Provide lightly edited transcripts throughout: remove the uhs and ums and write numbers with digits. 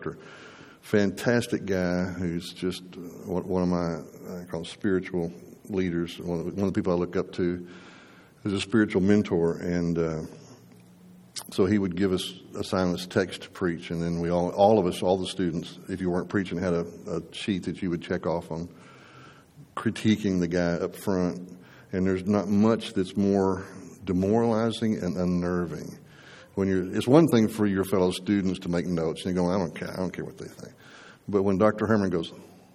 Proctor. Fantastic guy who's just one of my, I call him spiritual leaders, one of the people I look up to, who's a spiritual mentor. And so he would assign us text to preach, and then all of us, all the students, if you weren't preaching, had a sheet that you would check off on critiquing the guy up front. And there's not much that's more demoralizing and unnerving. It's one thing for your fellow students to make notes, and you go, I don't care what they think. But when Dr. Herman goes,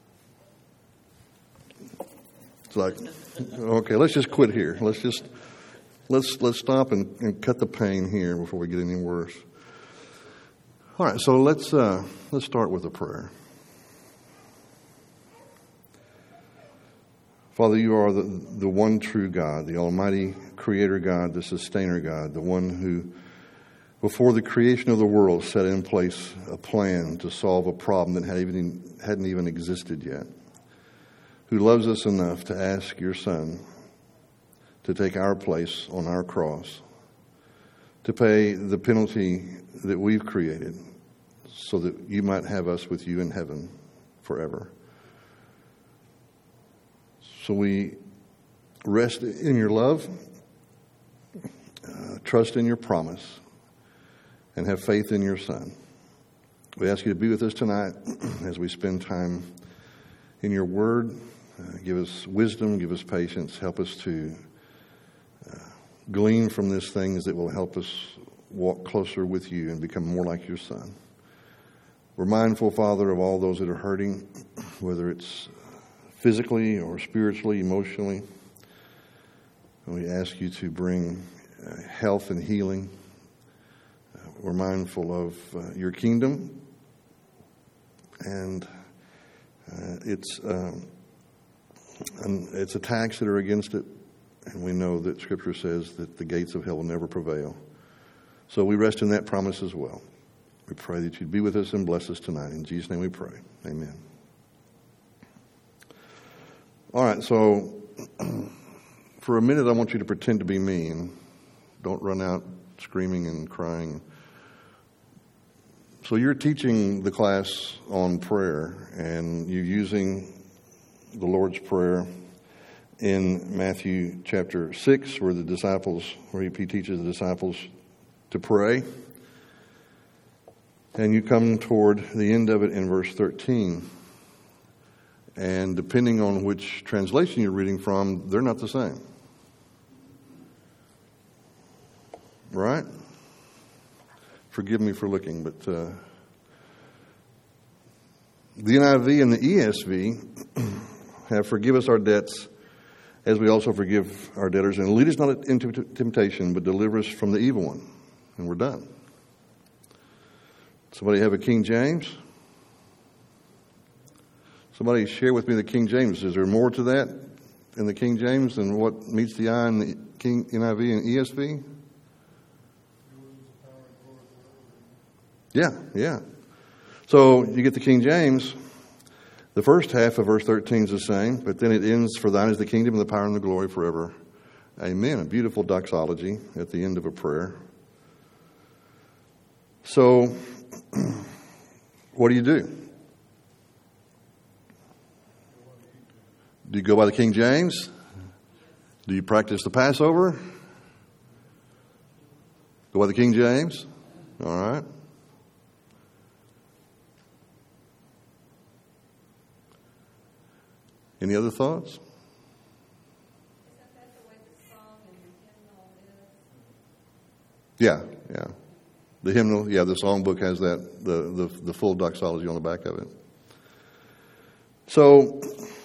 it's like, okay, let's just quit here. Let's stop and cut the pain here before we get any worse. All right, so let's start with a prayer. Father, you are the one true God, the Almighty Creator God, the Sustainer God, the one who, before the creation of the world, set in place a plan to solve a problem that hadn't even existed yet, who loves us enough to ask your Son to take our place on our cross, to pay the penalty that we've created so that you might have us with you in heaven forever. So we rest in your love, trust in your promise, and have faith in your Son. We ask you to be with us tonight as we spend time in your word. Give us wisdom, give us patience, help us to glean from these things that will help us walk closer with you and become more like your Son. We're mindful, Father, of all those that are hurting, whether it's physically or spiritually, emotionally. And we ask you to bring health and healing. We're mindful of your kingdom and its attacks that are against it. And we know that Scripture says that the gates of hell will never prevail. So we rest in that promise as well. We pray that you'd be with us and bless us tonight. In Jesus' name we pray. Amen. All right, so for a minute I want you to pretend to be me and don't run out screaming and crying. So you're teaching the class on prayer, and you're using the Lord's Prayer in Matthew chapter 6, where he teaches the disciples to pray. And you come toward the end of it in verse 13. And depending on which translation you're reading from, they're not the same. Right? Forgive me for looking, but the NIV and the ESV have forgive us our debts as we also forgive our debtors, and lead us not into temptation, but deliver us from the evil one. And we're done. Somebody have a King James? Somebody share with me the King James. Is there more to that in the King James than what meets the eye in the NIV and ESV? Yeah. So you get the King James. The first half of verse 13 is the same, but then it ends, for thine is the kingdom and the power and the glory forever. Amen. A beautiful doxology at the end of a prayer. So, what do? Do you go by the King James? Do you practice the Passover? Go by the King James? All right. Any other thoughts? Isn't that the way the song and the hymnal is? Yeah. The hymnal, the songbook has that, the full doxology on the back of it. So,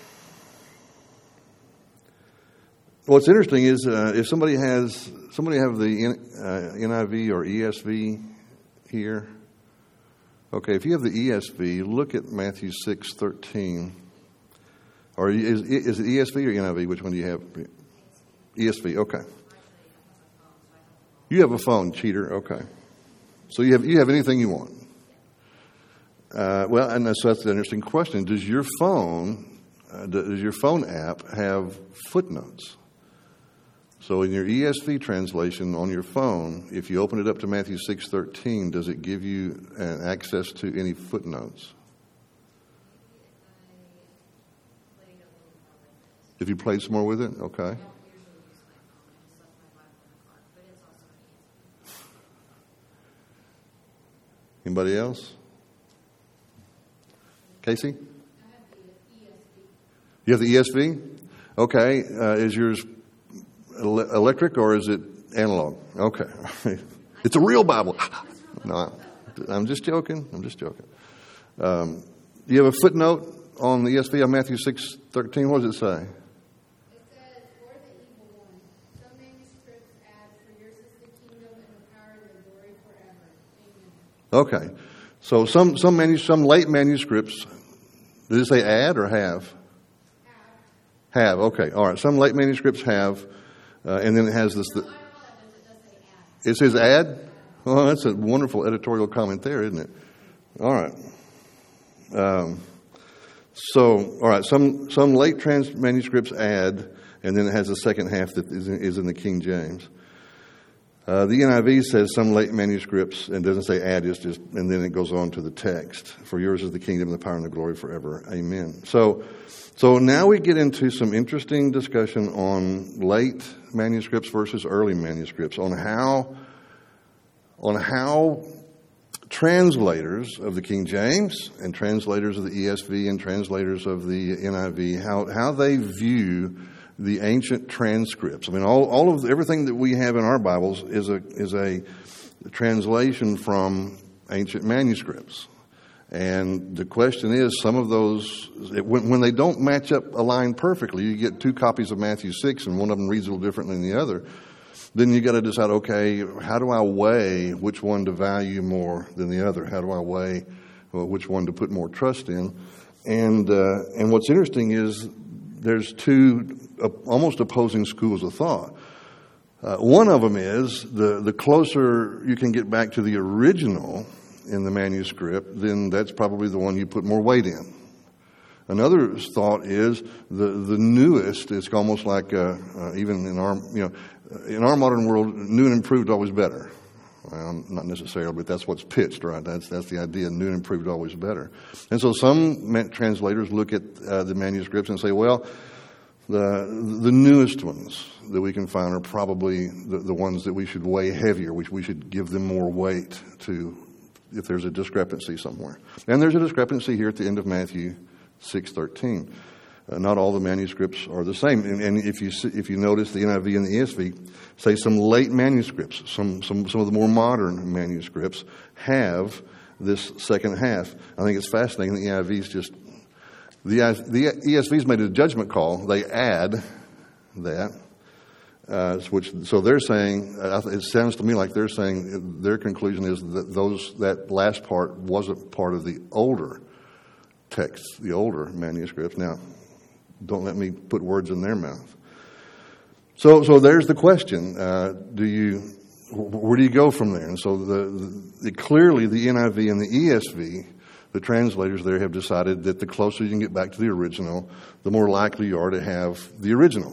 what's interesting is if somebody have the NIV or ESV here. Okay, if you have the ESV, look at Matthew 6:13. Or is it ESV or NIV? Which one do you have? ESV. Okay. You have a phone, cheater. Okay. So you have anything you want. Well, and so that's an interesting question. Does your phone app have footnotes? So in your ESV translation on your phone, if you open it up to Matthew 6:13, does it give you access to any footnotes? If you played some more with it? Okay. Anybody else? Casey? You have the ESV? Okay. Is yours electric or is it analog? Okay. It's a real Bible. No, I'm just joking. You have a footnote on the ESV on Matthew 6:13. What does it say? It says, "For the evil one, some manuscripts add, for yours is the kingdom and the power and the glory forever." Amen. Okay. So some late manuscripts, did it say add or have? Have. Okay. All right. Some late manuscripts have, and then it has this. It says add? Oh, that's a wonderful editorial comment there, isn't it? All right. All right. Some late manuscripts add, and then it has a second half that is in the King James. The NIV says some late manuscripts, and doesn't say add, it's just, and then it goes on to the text. For yours is the kingdom, the power, and the glory forever. Amen. So now we get into some interesting discussion on late manuscripts versus early manuscripts, on how translators of the King James and translators of the ESV and translators of the NIV, how they view the ancient transcripts. I mean, all of everything that we have in our Bibles is a translation from ancient manuscripts. And the question is, some of those, when they don't match up a line perfectly, you get two copies of Matthew 6 and one of them reads a little differently than the other. Then you got to decide, okay, how do I weigh which one to value more than the other? How do I weigh which one to put more trust in? And what's interesting is there's two almost opposing schools of thought. One of them is the closer you can get back to the original in the manuscript, then that's probably the one you put more weight in. Another thought is the newest. It's almost like even in our modern world, new and improved always better. Well, not necessarily, but that's what's pitched, right? That's the idea. New and improved always better. And so some translators look at the manuscripts and say, well, the newest ones that we can find are probably the ones that we should weigh heavier. We should give them more weight to if there's a discrepancy somewhere. And there's a discrepancy here at the end of Matthew 6:13. Not all the manuscripts are the same. And if you notice, the NIV and the ESV say some late manuscripts, some of the more modern manuscripts have this second half. I think it's fascinating. The NIV's just the ESV's made a judgment call. They add that, so they're saying. It sounds to me like they're saying their conclusion is that that last part wasn't part of the older text, the older manuscripts. Now, don't let me put words in their mouth. So there's the question: where do you go from there? And so clearly the NIV and the ESV, the translators there have decided that the closer you can get back to the original, the more likely you are to have the original,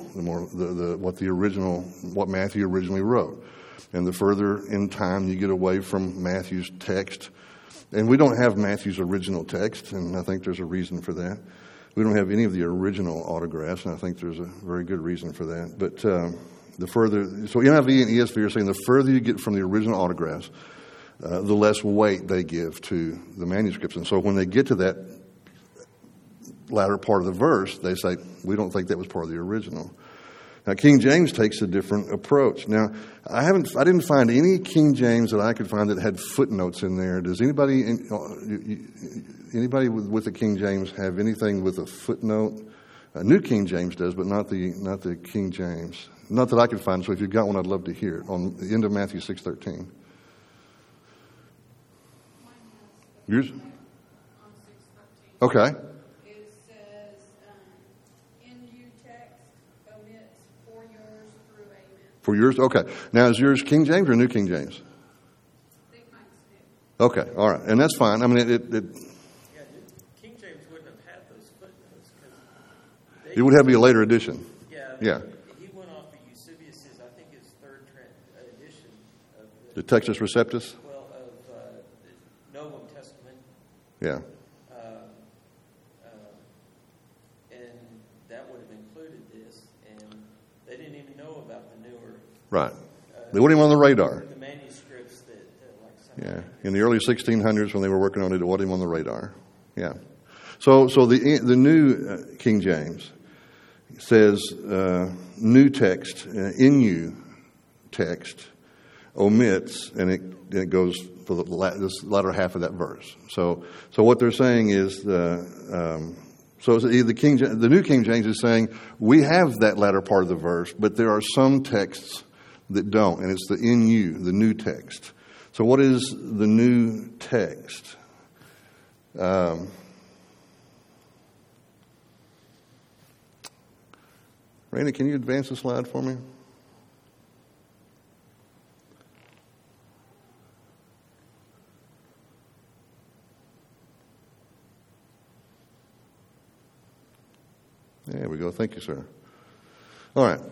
what Matthew originally wrote, and the further in time you get away from Matthew's text. And we don't have Matthew's original text, and I think there's a reason for that. We don't have any of the original autographs, and I think there's a very good reason for that. But so NIV and ESV are saying the further you get from the original autographs, the less weight they give to the manuscripts. And so when they get to that latter part of the verse, they say, we don't think that was part of the original. Now, King James takes a different approach. Now, I didn't find any King James that I could find that had footnotes in there. Does anybody with the King James have anything with a footnote? New King James does, but not the King James. Not that I could find. So if you've got one, I'd love to hear it. On the end of Matthew 6:13. Yours? Okay. It says, in you text omits for yours through amen. For yours? Okay. Now, is yours King James or New King James? I think mine's new. Okay. All right. And that's fine. I mean, Yeah, King James wouldn't have had those footnotes. It would have to be a later edition. Yeah. Yeah. He went off of Eusebius's, I The Textus Receptus? Well, of the Novum Testament, Yeah. and that would have included this, and they didn't even know about the newer. Right. They weren't even on the radar. The manuscripts that like Yeah. In the early 1600s when they were working on it, it wasn't even on the radar. Yeah. So the new King James says new text, NU text, omits, and it goes for this latter half of that verse. So what they're saying is the New King James is saying we have that latter part of the verse, but there are some texts that don't, and it's the NU, the new text. So what is the new text? Randy, can you advance the slide for me? There we go. Thank you, sir. All right.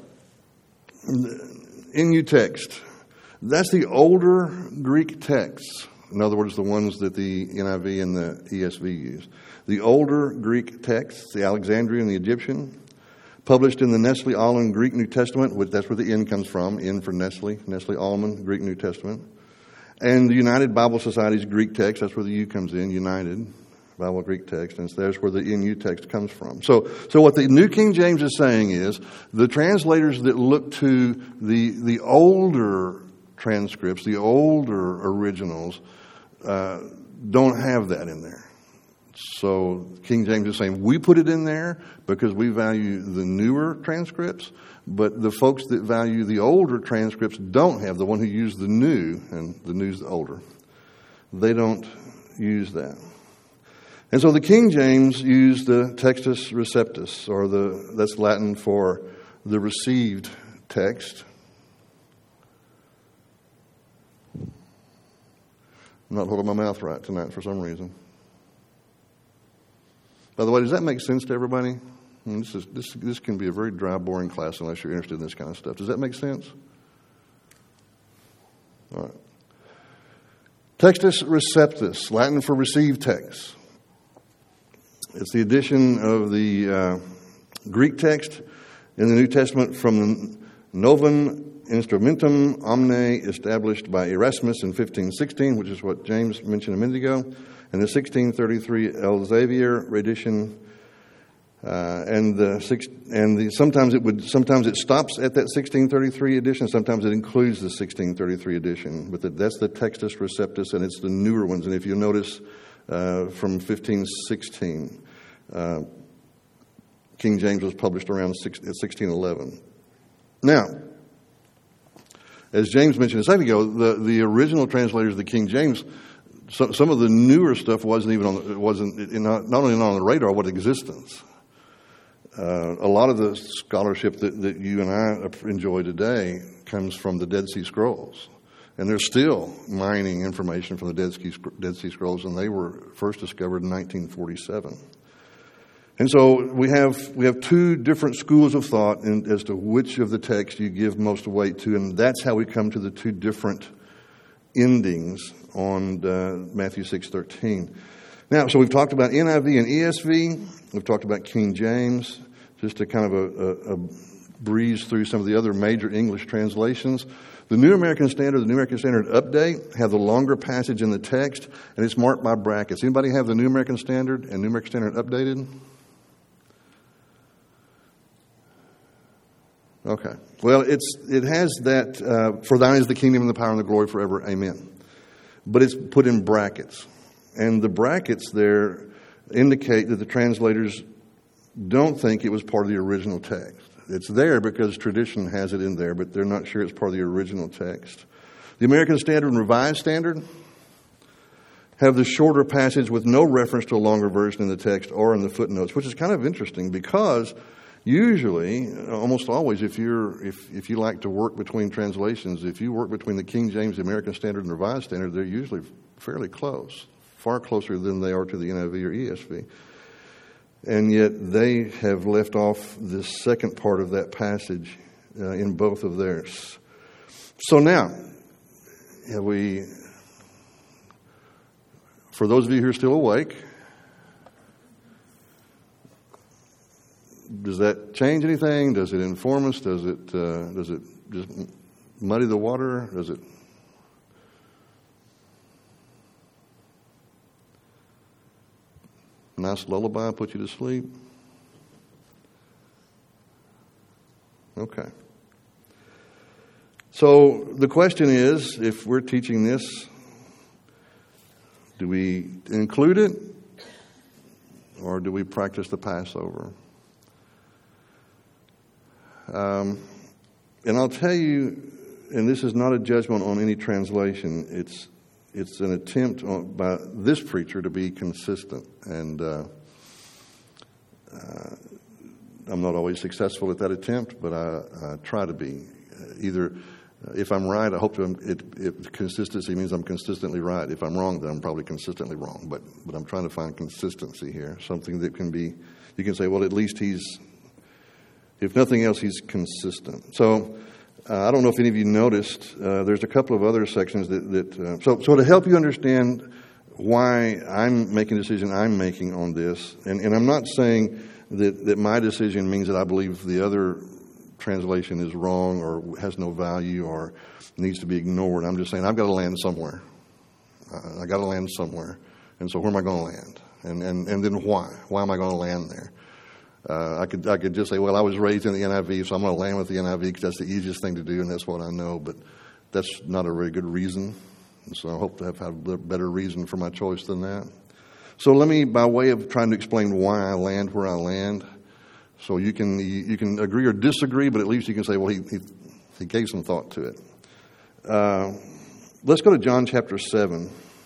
NU text. That's the older Greek texts. In other words, the ones that the NIV and the ESV use. The older Greek texts, the Alexandrian and the Egyptian, published in the Nestle Aland Greek New Testament, which that's where the N comes from, N for Nestle Aland Greek New Testament. And the United Bible Society's Greek text, that's where the U comes in, United Bible Greek text, and there's where the NU text comes from. So what the New King James is saying is the translators that look to the older transcripts, the older originals, don't have that in there. So King James is saying we put it in there because we value the newer transcripts, but the folks that value the older transcripts don't have, the one who used the new, and the new's the older. They don't use that. And so the King James used the Textus Receptus, or that's Latin for the received text. I'm not holding my mouth right tonight for some reason. By the way, does that make sense to everybody? I mean, this can be a very dry, boring class unless you're interested in this kind of stuff. Does that make sense? All right. Textus Receptus, Latin for received text. It's the addition of the Greek text in the New Testament from the Novum Instrumentum Omne, established by Erasmus in 1516, which is what James mentioned a minute ago, and the 1633 Elsevier edition, sometimes it stops at that 1633 edition. Sometimes it includes the 1633 edition, but that's the Textus Receptus, and it's the newer ones. And if you notice, from 1516, King James was published around 1611. Now, as James mentioned a second ago, the original translators of the King James, some of the newer stuff wasn't not only not on the radar, what existence. A lot of the scholarship that you and I enjoy today comes from the Dead Sea Scrolls, and they're still mining information from the Dead Sea Scrolls, and they were first discovered in 1947. And so we have two different schools of thought as to which of the texts you give most weight to, and that's how we come to the two different endings on Matthew 6:13. Now, so we've talked about NIV and ESV. We've talked about King James, just to kind of a breeze through some of the other major English translations. The New American Standard, the New American Standard Update, have the longer passage in the text, and it's marked by brackets. Anybody have the New American Standard and New American Standard Updated? Okay. Well, it has that, for thine is the kingdom and the power and the glory forever, amen. But it's put in brackets. And the brackets there indicate that the translators don't think it was part of the original text. It's there because tradition has it in there, but they're not sure it's part of the original text. The American Standard and Revised Standard have the shorter passage with no reference to a longer version in the text or in the footnotes, which is kind of interesting because usually, almost always, if you like to work between translations, if you work between the King James, the American Standard, and Revised Standard, they're usually fairly close, far closer than they are to the NIV or ESV. And yet they have left off the second part of that passage in both of theirs. So now, have we, for those of you who are still awake, does that change anything? Does it inform us? Does it just muddy the water? Does it? Nice lullaby put you to sleep? Okay. So the question is, if we're teaching this, do we include it or do we practice the Passover? And I'll tell you, and this is not a judgment on any translation, it's an attempt by this preacher to be consistent. And I'm not always successful at that attempt, but I try to be. Either, if I'm right, I hope consistency means I'm consistently right. If I'm wrong, then I'm probably consistently wrong. But I'm trying to find consistency here, something that can be, you can say, well, at least if nothing else, he's consistent. So I don't know if any of you noticed, there's a couple of other sections so to help you understand why I'm making the decision I'm making on this, and I'm not saying that my decision means that I believe the other translation is wrong or has no value or needs to be ignored. I'm just saying I've got to land somewhere. I got to land somewhere. And so where am I going to land? And then why? Why am I going to land there? I could just say, well, I was raised in the NIV, so I'm going to land with the NIV because that's the easiest thing to do and that's what I know. But that's not a very good reason. And so I hope to have a better reason for my choice than that. So let me, by way of trying to explain why I land where I land, so you can agree or disagree, but at least you can say, well, he gave some thought to it. Let's go to John chapter 7.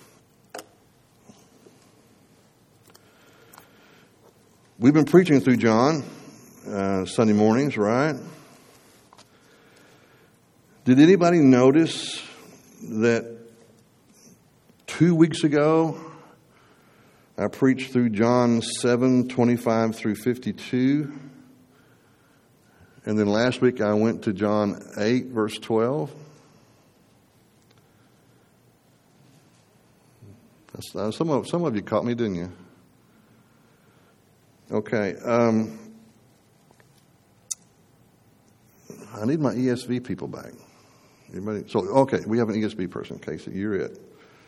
We've been preaching through John Sunday mornings, right? Did anybody notice that 2 weeks ago I preached through John 7:25 through 52? And then last week I went to John 8, verse 12. Some of you caught me, didn't you? Okay. I need my ESV people back. Anybody? So, okay, we have an ESV person, Casey. You're it.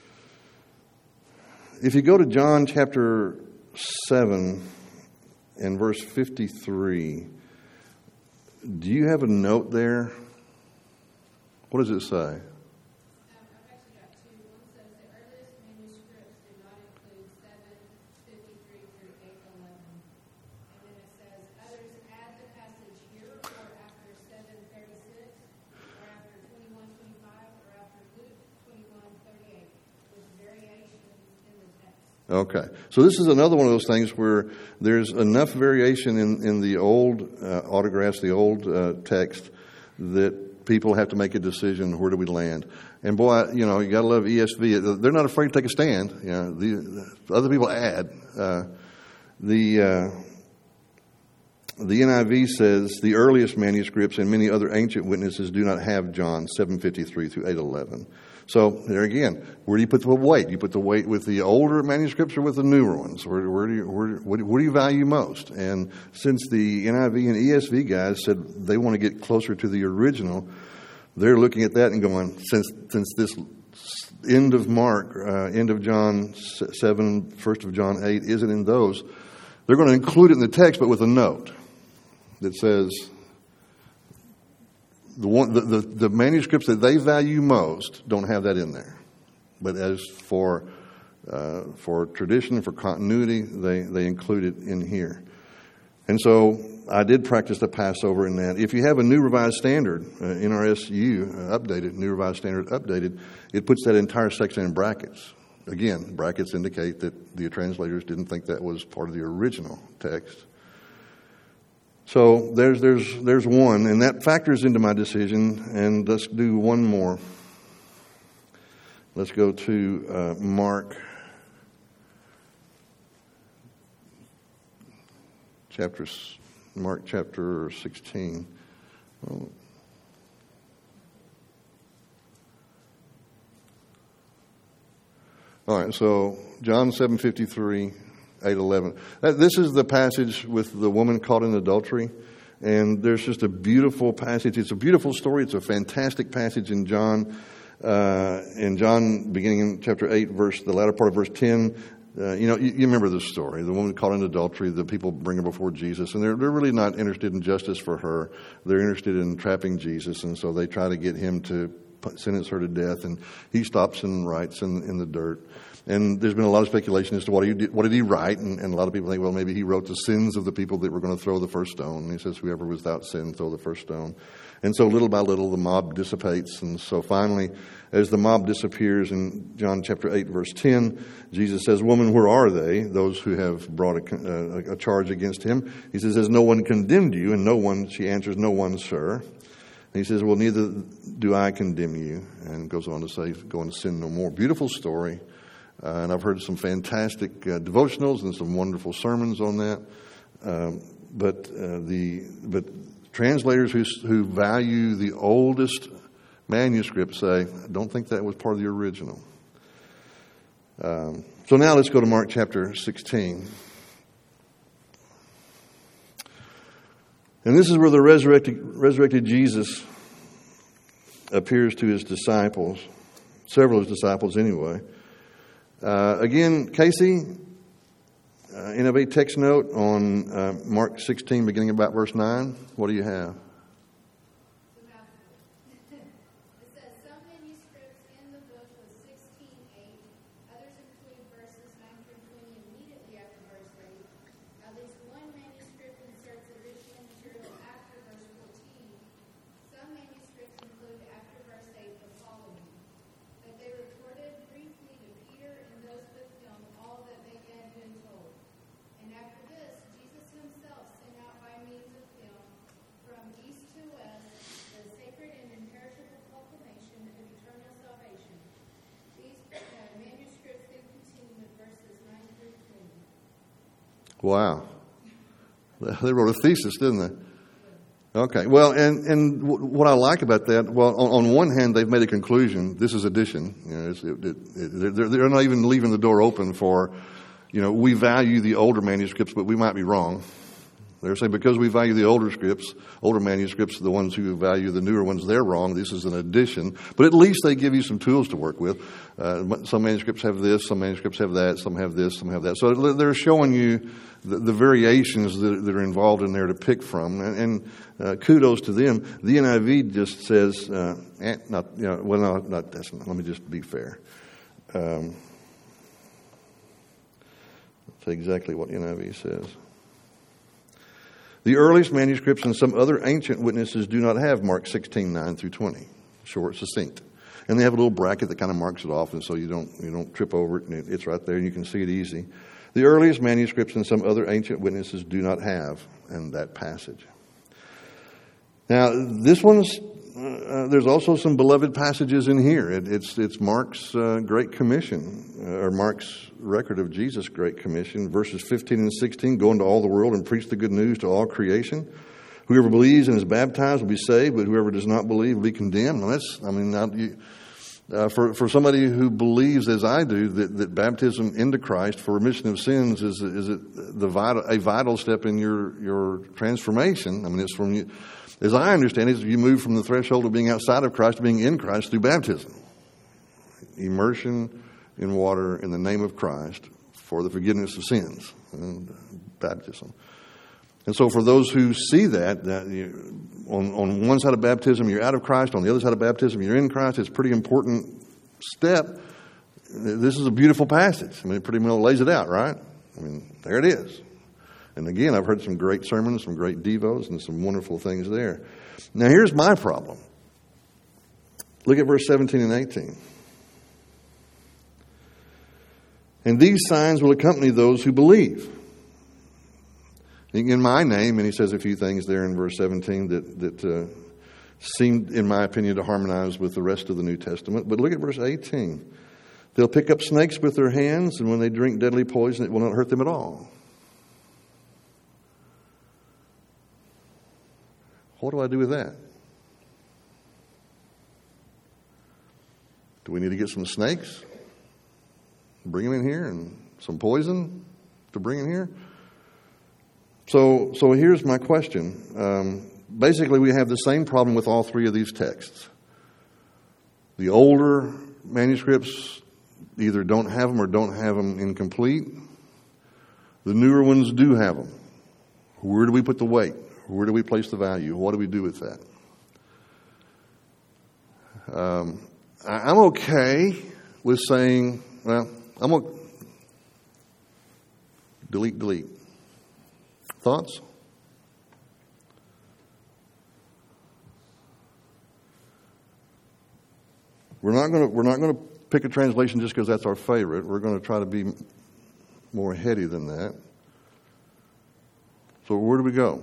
If you go to John chapter 7 and verse 53, do you have a note there? What does it say? I've actually got two. One says the earliest manuscripts do not include 7:53 through 8:11. And then it says others add the passage here or after 7:36 or after 21:25 or after Luke 21:38 with variations in the text. Okay. So this is another one of those things where there's enough variation in the old autographs, the old text, that people have to make a decision, where do we land? And boy, you got to love ESV. They're not afraid to take a stand. The other people add. The NIV says the earliest manuscripts and many other ancient witnesses do not have John 7:53 through 8:11. So there again, where do you put the weight? You put the weight with the older manuscripts or with the newer ones? What do you value most? And since the NIV and ESV guys said they want to get closer to the original, they're looking at that and going, since this end of Mark, end of John 7, first of John 8 isn't in those, they're going to include it in the text, but with a note that says the manuscripts that they value most don't have that in there. But as for tradition, for continuity, they include it in here. And so I did practice the Passover in that. If you have a New Revised Standard, NRSU updated, New Revised Standard updated, it puts that entire section in brackets. Again, brackets indicate that the translators didn't think that was part of the original text. So there's one, and that factors into my decision. And let's do one more. Let's go to Mark chapter 16. All right, so John 7:53, 8:11. This is the passage with the woman caught in adultery. And there's just a beautiful passage. It's a beautiful story. It's a fantastic passage in John. Beginning in chapter 8, the latter part of verse 10. You remember this story. The woman caught in adultery, the people bring her before Jesus, and they're really not interested in justice for her. They're interested in trapping Jesus, and so they try to get him to sentence her to death, and he stops and writes in the dirt. And there's been a lot of speculation as to what did he write, and a lot of people think, well, maybe he wrote the sins of the people that were going to throw the first stone. And he says, whoever was without sin, throw the first stone. And so little by little, the mob dissipates. And so finally, as the mob disappears in John chapter 8, verse 10, Jesus says, woman, where are they, those who have brought a charge against him? He says, has no one condemned you? And no one, she answers, no one, sir. And he says, well, neither do I condemn you. And goes on to say, go and sin no more. Beautiful story. And I've heard some fantastic devotionals and some wonderful sermons on that. But translators who value the oldest manuscripts say, I don't think that was part of the original. So now let's go to Mark chapter 16. And this is where the resurrected Jesus appears to his disciples, several of his disciples anyway. Again, Casey, NIV text note on Mark 16, beginning about verse 9. What do you have? It says, some manuscripts in the book was 16:8. Others include verses 9 through 20 immediately after verse 8. At least one manuscript inserts additional material after verse 14. Some manuscripts include after verse 8 the following. But they reported briefly to Peter and those with him all that they had been told. And after this, Jesus himself sent out by means of him from east to west the sacred and imperishable proclamation of eternal salvation. These manuscripts then continue with verses 9 through 20. Wow. They wrote a thesis, didn't they? Okay. Well, and what I like about that, well, on one hand, they've made a conclusion. This is addition. They're not even leaving the door open for, we value the older manuscripts, but we might be wrong. They're saying because we value the older manuscripts, the ones who value the newer ones, they're wrong. This is an addition. But at least they give you some tools to work with. Some manuscripts have this, some manuscripts have that, some have this, some have that. So they're showing you the variations that are involved in there to pick from. And kudos to them. The NIV just says, let me just be fair. I'll say exactly what the NIV says. The earliest manuscripts and some other ancient witnesses do not have Mark 16, 9 through 20. Short, succinct. And they have a little bracket that kind of marks it off, and so you don't trip over it, and it's right there, and you can see it easy. The earliest manuscripts and some other ancient witnesses do not have in that passage. Now, this one's, there's also some beloved passages in here. It's Mark's Great Commission, or Mark's record of Jesus' Great Commission, verses 15 and 16, go into all the world and preach the good news to all creation. Whoever believes and is baptized will be saved, but whoever does not believe will be condemned. Now for somebody who believes, as I do, that baptism into Christ for remission of sins is a vital step in your transformation. I mean, it's from you. As I understand it, you move from the threshold of being outside of Christ to being in Christ through baptism. Immersion in water in the name of Christ for the forgiveness of sins. And baptism. And so for those who see that on one side of baptism, you're out of Christ. On the other side of baptism, you're in Christ. It's a pretty important step. This is a beautiful passage. I mean, it pretty well lays it out, right? I mean, there it is. And again, I've heard some great sermons, some great devos, and some wonderful things there. Now, here's my problem. Look at verse 17 and 18. And these signs will accompany those who believe. In my name, and he says a few things there in verse 17 that seemed, in my opinion, to harmonize with the rest of the New Testament. But look at verse 18. They'll pick up snakes with their hands, and when they drink deadly poison, it will not hurt them at all. What do I do with that? Do we need to get some snakes? bring them in here, and some poison to bring in here. So here's my question. Basically, we have the same problem with all three of these texts. The older manuscripts either don't have them or don't have them incomplete. The newer ones do have them. Where do we put the weight? Where do we place the value? What do we do with that? I'm okay with saying, well, I'm okay. Delete. Thoughts? We're not going to pick a translation just because that's our favorite. We're going to try to be more heady than that. So where do we go?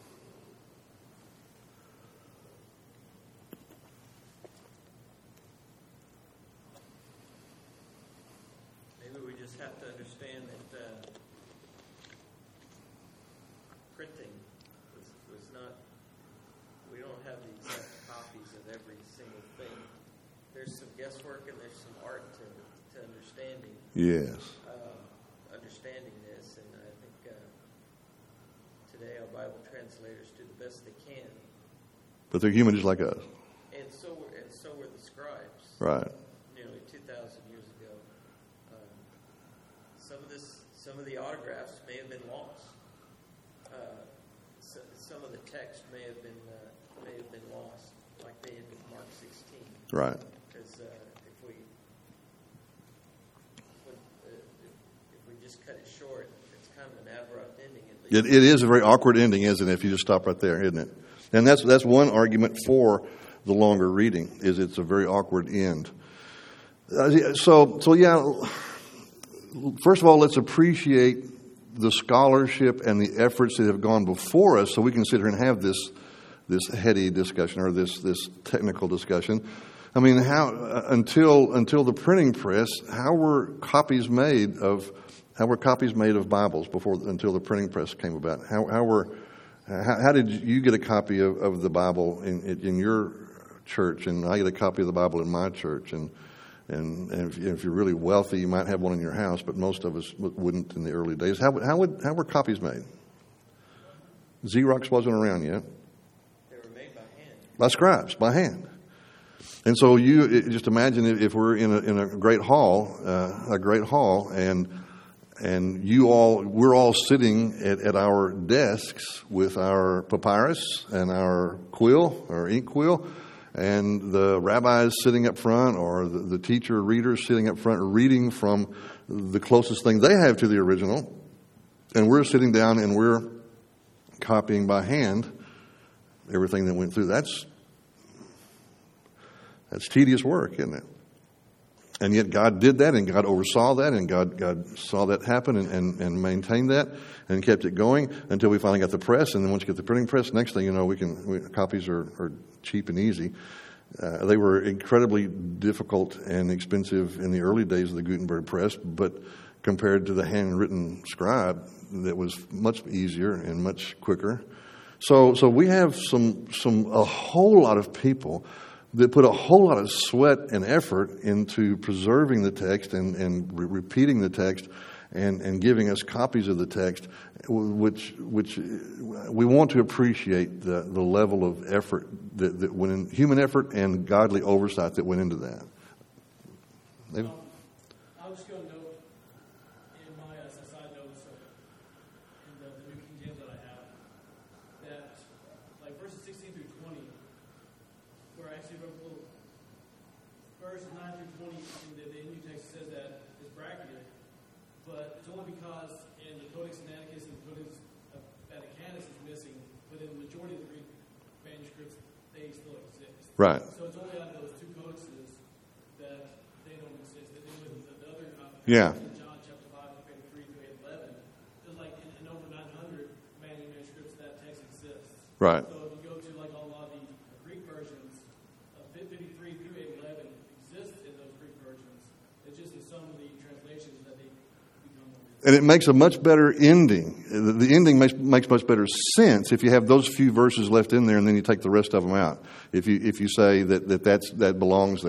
Maybe we just have to understand that printing was not, we don't have the exact copies of every single thing. There's some guesswork and there's some art to understanding. Yes. Understanding this, and I think today our Bible translators do the best they can. But they're human just like us. And so were the scribes. Right. Nearly 2,000 years ago. Some of the autographs may have been lost. Some of the text may have been lost, like they had with Mark 16. Right. Because if we just cut it short, it's kind of an abrupt ending. At least. It is a very awkward ending, isn't it? If you just stop right there, isn't it? And that's one argument for the longer reading, is it's a very awkward end. So yeah. First of all, let's appreciate the scholarship and the efforts that have gone before us, so we can sit here and have this heady discussion or this technical discussion. I mean, how until the printing press, how were copies made of Bibles until the printing press came about? How did you get a copy of the Bible in your church, and I get a copy of the Bible in my church, and if you're really wealthy, you might have one in your house, but most of us wouldn't in the early days. How were copies made? Xerox wasn't around yet. They were made by hand. By scribes, by hand. And so you just imagine if we're in a great hall, and we're all sitting at our desks with our papyrus and our quill, our ink quill, and the rabbis sitting up front, or the teacher readers sitting up front reading from the closest thing they have to the original, and we're sitting down and we're copying by hand everything that went through. That's tedious work, isn't it? And yet God did that, and God oversaw that, and God saw that happen and maintained that and kept it going until we finally got the press. And then once you get the printing press, next thing you know, copies are cheap and easy. They were incredibly difficult and expensive in the early days of the Gutenberg press, but compared to the handwritten scribe, that was much easier and much quicker. So we have a whole lot of people that put a whole lot of sweat and effort into preserving the text and repeating the text and giving us copies of the text, which we want to appreciate the level of effort that went in, human effort and godly oversight that went into that. I was just going to note in my side notes in the New King James that I have that like verses 16 through 20, where I actually wrote a little verse 9 through 20 in the New text says that it's bracketed, but it's only because in the Codex Sinaiticus and the Codex Vaticanus is missing, but in the majority of the Greek manuscripts they still exist. Right. So it's only out of those two codices that they don't exist. And then with the other Yeah. in John chapter 5, 3 through 11, there's like in over 900 manuscripts that text exists. Right. So if you go to like a lot of the Greek versions, 53 through 11 exist in those Greek versions. It's just in some of the translations that they become more. And it makes a much better ending. The ending makes much better sense if you have those few verses left in there, and then you take the rest of them out. If you say that belongs there,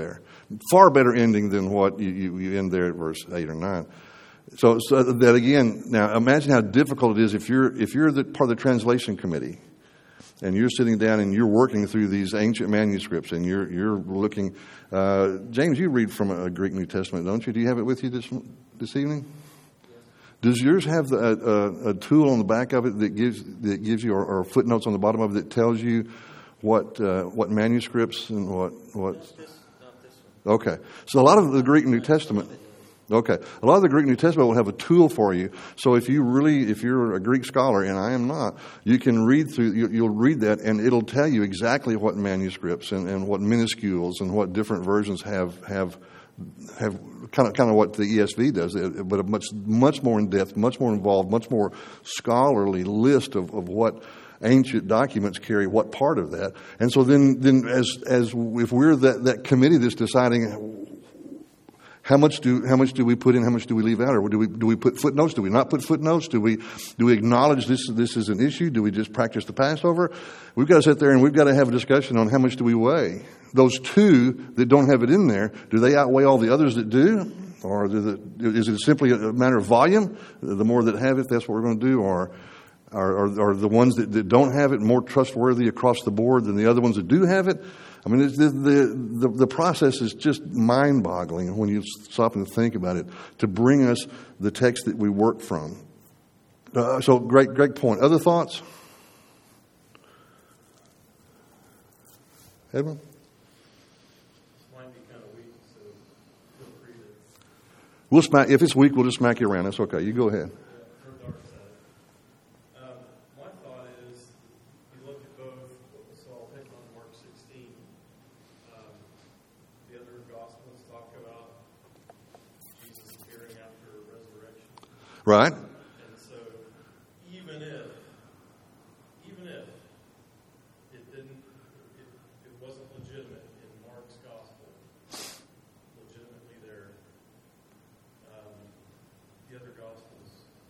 Far better ending than what you end there at verse 8 or 9. So that again, now imagine how difficult it is if you're the part of the translation committee, and you're sitting down and you're working through these ancient manuscripts, and you're looking. James, you read from a Greek New Testament, don't you? Do you have it with you this evening? Yes. Does yours have a tool on the back of it that gives you or footnotes on the bottom of it that tells you what manuscripts and what? Not this one. Okay, so a lot of the Greek New Testament. Okay, a lot of the Greek New Testament will have a tool for you. So if you're a Greek scholar, and I am not, you can read through. You'll read that, and it'll tell you exactly what manuscripts and what minuscules and what different versions have kind of what the ESV does, but a much more in depth, much more involved, much more scholarly list of what ancient documents carry what part of that. And so then as if we're that committee that's deciding how much do we put in, how much do we leave out, or do we put footnotes? Do we not put footnotes? Do we acknowledge this is an issue? Do we just practice the Passover? We've got to sit there and we've got to have a discussion on how much do we weigh. Those two that don't have it in there, do they outweigh all the others that do? Or is it simply a matter of volume? The more that have it, that's what we're going to do. Or are the ones that don't have it more trustworthy across the board than the other ones that do have it? I mean, the process is just mind-boggling when you stop and think about it to bring us the text that we work from. So great point. Other thoughts? Edwin? Might be kind of weak, so feel free to. We'll smack. If it's weak, we'll just smack you around. That's okay. You go ahead. My thought is, you look at both. So I'll pick on Mark 16. The other Gospels talk about Jesus appearing after resurrection. Right. And so, even if it wasn't legitimate in Mark's Gospel, legitimately there, the other Gospels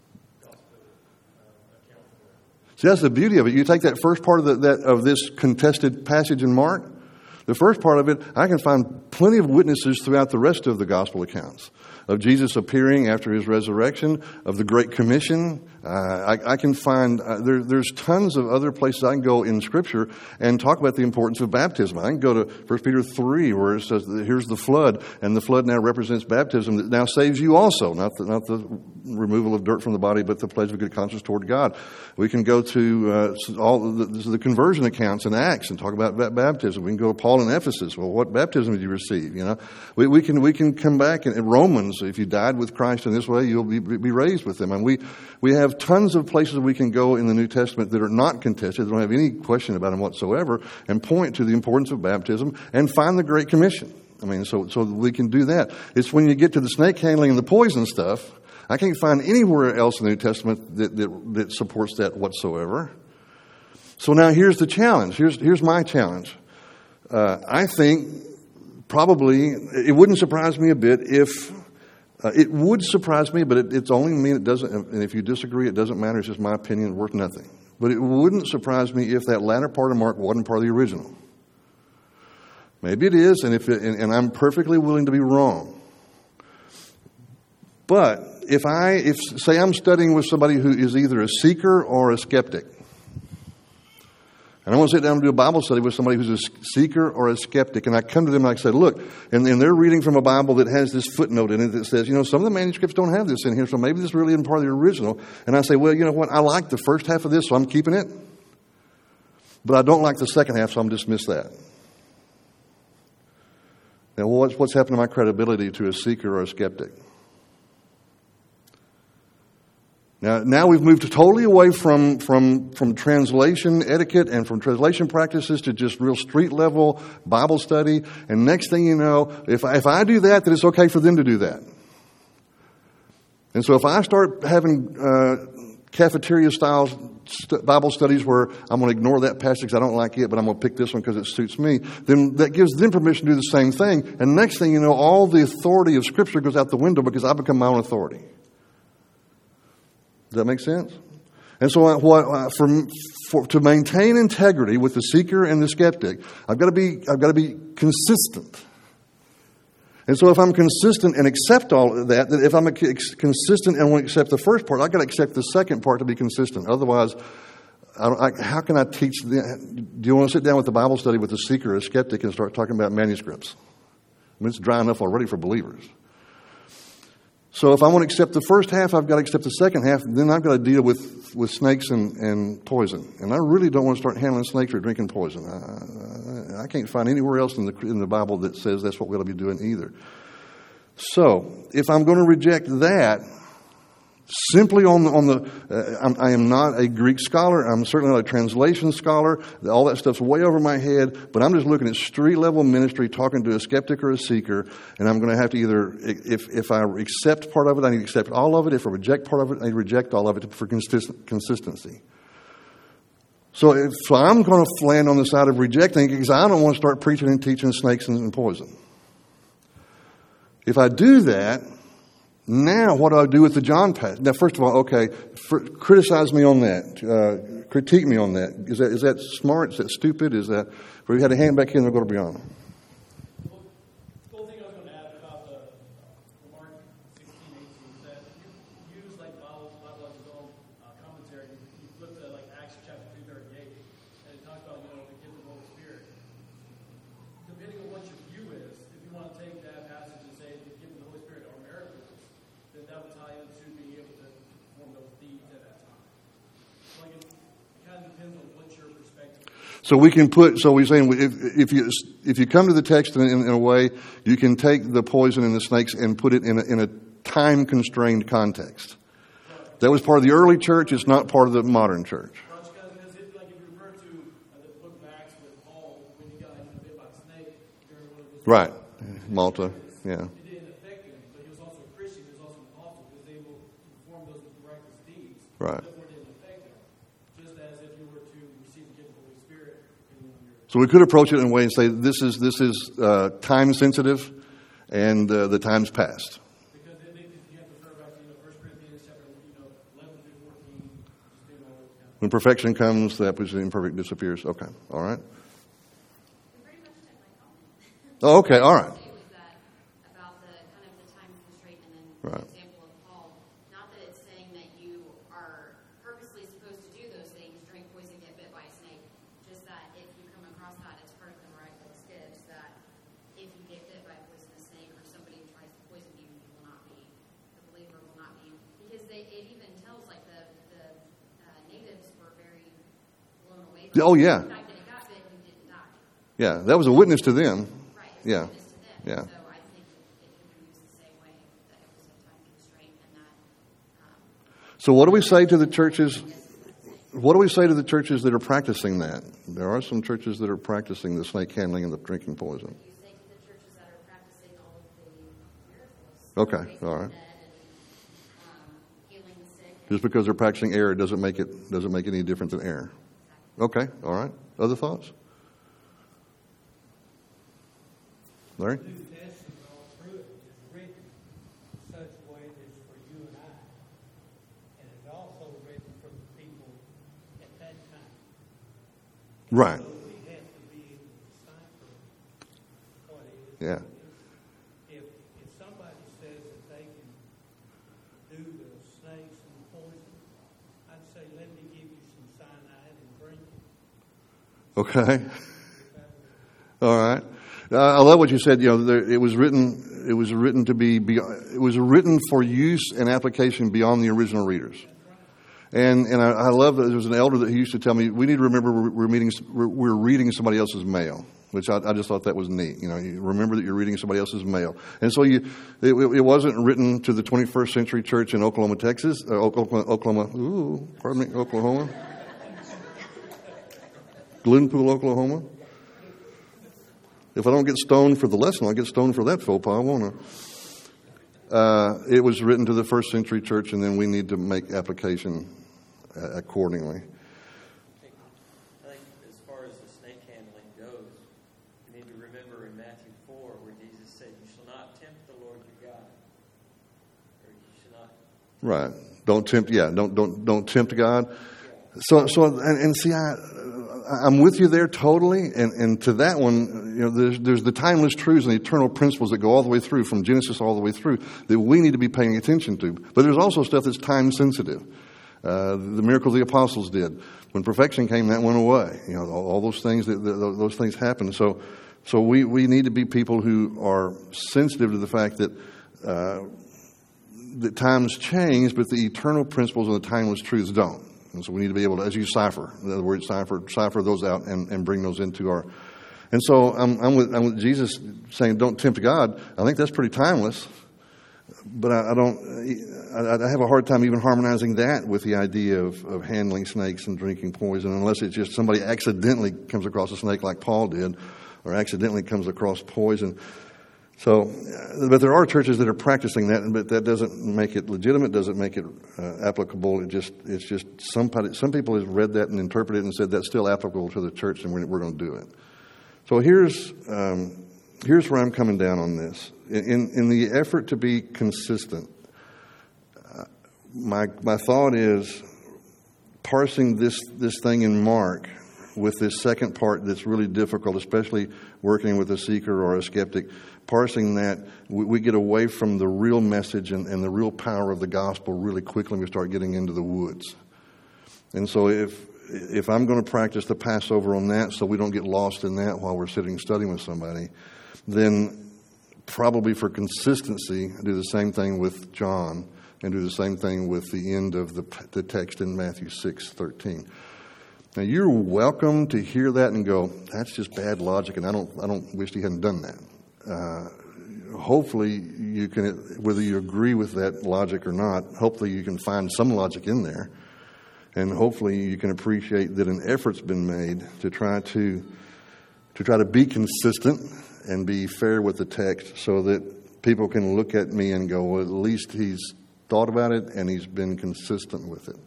account for it. See, that's the beauty of it. You take that first part of this contested passage in Mark. The first part of it, I can find plenty of witnesses throughout the rest of the gospel accounts of Jesus appearing after his resurrection, of the Great Commission. I can find, there's tons of other places I can go in Scripture and talk about the importance of baptism. I can go to 1 Peter 3 where it says, here's the flood, and the flood now represents baptism that now saves you also, not the removal of dirt from the body, but the pledge of good conscience toward God. We can go to all the conversion accounts in Acts and talk about baptism. We can go to Paul in Ephesus. Well, what baptism did you receive? You know, we can come back in Romans. If you died with Christ in this way, you'll be raised with him. And we have tons of places we can go in the New Testament that are not contested, that don't have any question about them whatsoever, and point to the importance of baptism and find the Great Commission. I mean, so we can do that. It's when you get to the snake handling and the poison stuff, I can't find anywhere else in the New Testament that supports that whatsoever. So now here's the challenge. Here's my challenge. I think probably it wouldn't surprise me a bit if it would surprise me, but it's only me. It doesn't. And if you disagree, it doesn't matter. It's just my opinion, worth nothing. But it wouldn't surprise me if that latter part of Mark wasn't part of the original. Maybe it is, and I'm perfectly willing to be wrong. But if say I'm studying with somebody who is either a seeker or a skeptic, and I want to sit down and do a Bible study with somebody who's a seeker or a skeptic, and I come to them and I say, look, and they're reading from a Bible that has this footnote in it that says, some of the manuscripts don't have this in here, so maybe this really isn't part of the original. And I say, well, you know what, I like the first half of this, so I'm keeping it. But I don't like the second half, so I'm dismiss that. Now, what's happened to my credibility to a seeker or a skeptic? Now we've moved totally away from translation etiquette and from translation practices to just real street level Bible study. And next thing you know, if I do that, then it's okay for them to do that. And so if I start having cafeteria style Bible studies where I'm going to ignore that passage because I don't like it, but I'm going to pick this one because it suits me, then that gives them permission to do the same thing. And next thing you know, all the authority of Scripture goes out the window because I become my own authority. Does that make sense? And so to maintain integrity with the seeker and the skeptic, I've got to be consistent And so if I'm consistent and accept all of that, if I'm consistent and won't accept the first part, I've got to accept the second part to be consistent. Otherwise, how can I teach? Do you want to sit down with the Bible study with a seeker or a skeptic and start talking about manuscripts? I mean, it's dry enough already for believers. So if I want to accept the first half, I've got to accept the second half. Then I've got to deal with snakes and poison. And I really don't want to start handling snakes or drinking poison. I can't find anywhere else in the Bible that says that's what we ought to be doing either. So if I'm going to reject that, simply I am not a Greek scholar. I'm certainly not a translation scholar. All that stuff's way over my head. But I'm just looking at street-level ministry, talking to a skeptic or a seeker, and I'm going to have to either, if I accept part of it, I need to accept all of it. If I reject part of it, I need to reject all of it for consistency. So I'm going to land on the side of rejecting because I don't want to start preaching and teaching snakes and poison. If I do that, now, what do I do with the John passage? Now, first of all, okay, criticize me on that. Critique me on that. Is that smart? Is that stupid? Is that... If we had a hand back here, and we'll go to Brianna. The whole thing I was going to add about the Mark 16:18 is that you use like Bible as his own commentary. You flip to like Acts chapter 2:38, and it talks about the gift of the Holy Spirit. Depending on what your view is, if you want to take that passage and say the gift of the Holy Spirit or miracles, then that would tie into being able to perform those deeds at that time. Like it kind of depends on what your perspective is. So we can put. So we're saying if you come to the text in a way, you can take the poison and the snakes and put it in a time constrained context. That was part of the early church. It's not part of the modern church. Because if you refer to the book of Acts with Paul when he got bit by a snake during one of his Right, Malta. Yeah. It didn't affect him, but he was also a Christian. He was also an apostle. He was able to perform those miraculous deeds. Right. Therefore, it didn't affect him. Just as if you were to receive the gift of the Holy Spirit. So we could approach it in a way and say this is time sensitive, and the time's passed. Because you have to refer back to 1 Corinthians chapter 11 through 14. When perfection comes, that which is imperfect disappears. Okay, all right. Pretty much took my comment. Oh, okay, all right. It was that about the kind of the time constraint and then Right. the example of Paul. Not that it's saying that you are purposely supposed to do those things, drink poison, get bit by a snake. Just that if you come across that, it's part of the miraculous gifts that if you get bit by a poisonous snake or somebody tries to poison you, the believer will not be. Because it even tells like the natives were very blown away. Oh, yeah. The fact that it got bit, you didn't die. Yeah, that was a witness to them. Right. Yeah. It's to them. Yeah. So I think it could be used the same way, that it was a time constraint and that. So what do we say to the churches? What do we say to the churches that are practicing that? There are some churches that are practicing the snake handling and the drinking poison. You say to the churches that are practicing all of the miracles. Okay, raising all the right. dead and, healing the sick. Just because they're practicing error doesn't make it any different than error. Okay, all right. Other thoughts? Larry? The New Testament all through it is written in such a way that it's for you and I. And it's also written for the people at that time. Right. So we have to be able to decipher what is. Yeah. If somebody says that they can do the snakes and the poison, I'd say, let me give you some cyanide and drink it. Okay. All right. I love what you said. It was written to be. It was written for use and application beyond the original readers. And I love that there was an elder that he used to tell me, we need to remember we're reading somebody else's mail, which I just thought that was neat. You remember that you're reading somebody else's mail. And so it wasn't written to the 21st century church in Oklahoma, Texas, Oklahoma, Glenpool, Oklahoma. If I don't get stoned for the lesson, I'll get stoned for that faux pas, won't I? It was written to the first century church, and then we need to make application accordingly. I think as far as the snake handling goes, you need to remember in Matthew 4 where Jesus said, "You shall not tempt the Lord your God," or you should not. Right. Don't tempt. Yeah. Don't tempt God. So and see, I'm with you there totally. And to that one, there's the timeless truths and the eternal principles that go all the way through, from Genesis all the way through, that we need to be paying attention to. But there's also stuff that's time sensitive. The miracles the apostles did. When perfection came, that went away. All those things those things happened. So we need to be people who are sensitive to the fact that times change, but the eternal principles and the timeless truths don't. And so we need to be able to, as you cipher, in other words, cipher those out and bring those into our. And so I'm with Jesus saying, "Don't tempt God." I think that's pretty timeless, but I have a hard time even harmonizing that with the idea of handling snakes and drinking poison, unless it's just somebody accidentally comes across a snake like Paul did, or accidentally comes across poison. So, but there are churches that are practicing that, but that doesn't make it legitimate, doesn't make it applicable. It's just some people have read that and interpreted it and said that's still applicable to the church, and we're going to do it. So here's where I'm coming down on this. In the effort to be consistent, my thought is parsing this thing in Mark with this second part that's really difficult, especially working with a seeker or a skeptic. Parsing that, we get away from the real message and the real power of the gospel really quickly, and we start getting into the woods. And so if I'm going to practice the Passover on that so we don't get lost in that while we're sitting studying with somebody, then probably for consistency, do the same thing with John and do the same thing with the end of the text in Matthew 6:13. Now, you're welcome to hear that and go, that's just bad logic, and I don't wish he hadn't done that. Hopefully you can, whether you agree with that logic or not, hopefully you can find some logic in there, and hopefully you can appreciate that an effort's been made to try to be consistent and be fair with the text, so that people can look at me and go, well, at least he's thought about it and he's been consistent with it.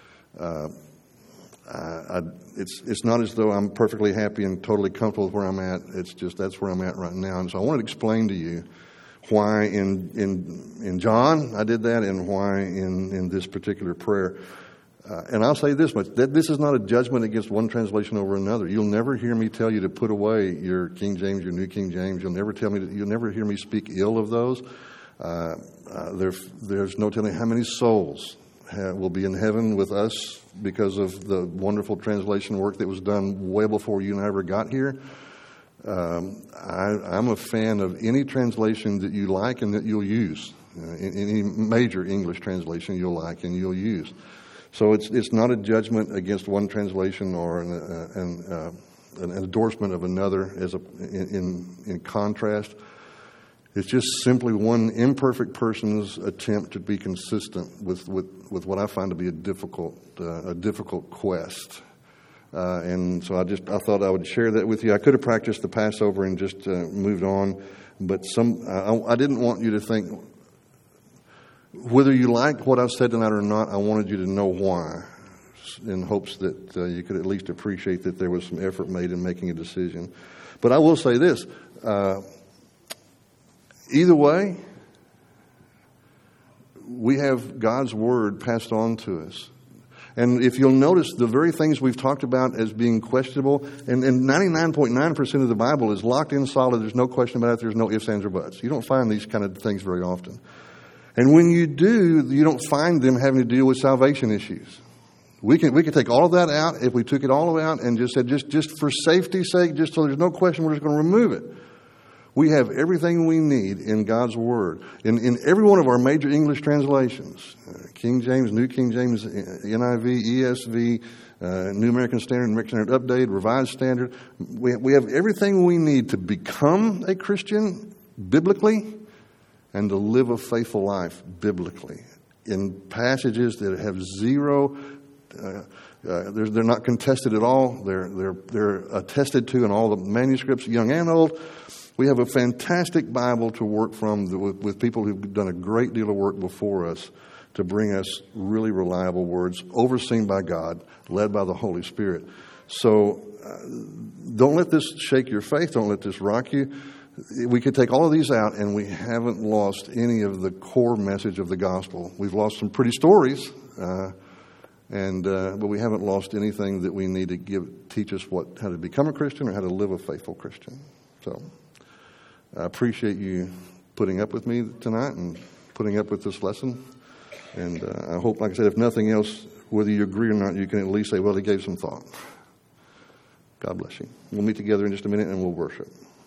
It's not as though I'm perfectly happy and totally comfortable with where I'm at. It's just that's where I'm at right now. And so I wanted to explain to you why in John I did that, and why in this particular prayer. And I'll say this much, that this is not a judgment against one translation over another. You'll never hear me tell you to put away your King James, your New King James. You'll never hear me speak ill of those. There's no telling how many souls will be in heaven with us because of the wonderful translation work that was done way before you and I ever got here. I'm a fan of any translation that you like and that you'll use. Any major English translation you'll like and you'll use. So it's not a judgment against one translation or an endorsement of another in contrast. It's just simply one imperfect person's attempt to be consistent with what I find to be a difficult quest. And so I thought I would share that with you. I could have practiced the Passover and just moved on, but I didn't want you to think, whether you like what I've said tonight or not, I wanted you to know why, in hopes that you could at least appreciate that there was some effort made in making a decision. But I will say this. Either way, we have God's Word passed on to us. And if you'll notice, the very things we've talked about as being questionable, and 99.9% of the Bible is locked in solid. There's no question about it. There's no ifs, ands, or buts. You don't find these kind of things very often. And when you do, you don't find them having to deal with salvation issues. We could take all of that out if we took it all out and just said, just for safety's sake, just so there's no question, we're just going to remove it. We have everything we need in God's Word. In every one of our major English translations, King James, New King James, NIV, ESV, New American Standard, American Standard Updated, Revised Standard. We have everything we need to become a Christian biblically and to live a faithful life biblically. In passages that have zero, they're not contested at all. They're attested to in all the manuscripts, young and old. We have a fantastic Bible to work from with people who've done a great deal of work before us to bring us really reliable words, overseen by God, led by the Holy Spirit. So don't let this shake your faith. Don't let this rock you. We could take all of these out, and we haven't lost any of the core message of the gospel. We've lost some pretty stories, But we haven't lost anything that we need to teach us how to become a Christian or how to live a faithful Christian. So I appreciate you putting up with me tonight and putting up with this lesson. And I hope, like I said, if nothing else, whether you agree or not, you can at least say, well, he gave some thought. God bless you. We'll meet together in just a minute and we'll worship.